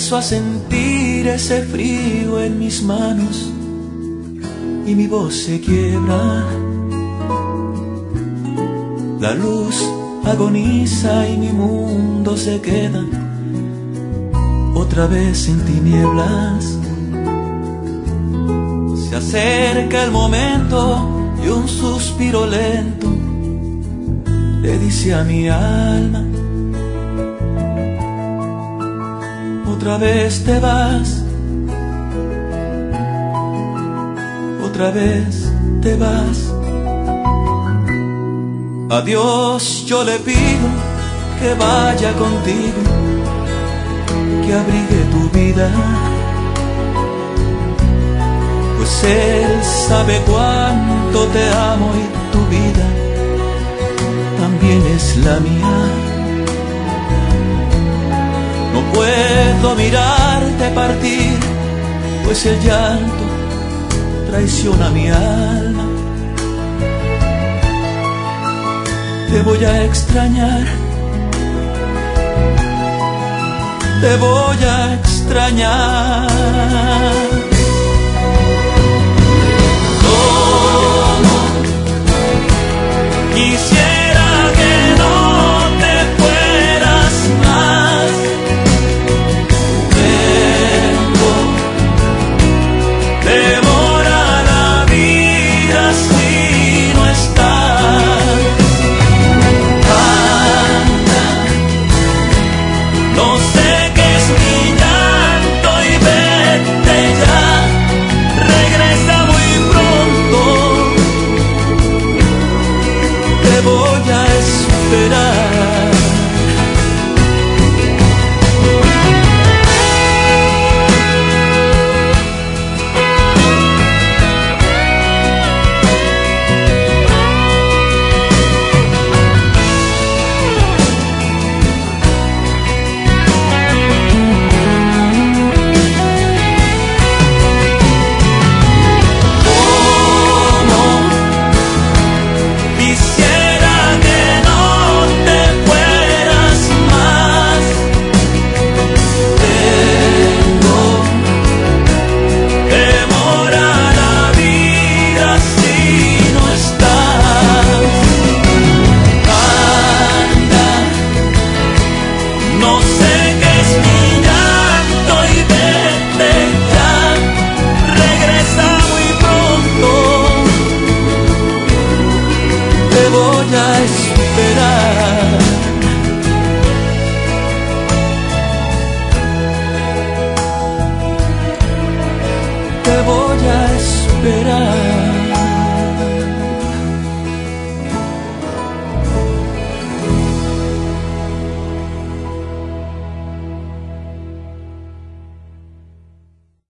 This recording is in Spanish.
empiezo a sentir ese frío en mis manos y mi voz se quiebra. La luz agoniza y mi mundo se queda otra vez en tinieblas. Se acerca el momento y un suspiro lento le dice a mi alma: otra vez te vas, otra vez te vas. A Dios yo le pido que vaya contigo, que abrigue tu vida, pues Él sabe cuánto te amo y tu vida también es la mía. No puedo mirarte partir, pues el llanto traiciona mi alma. Te voy a extrañar, te voy a extrañar.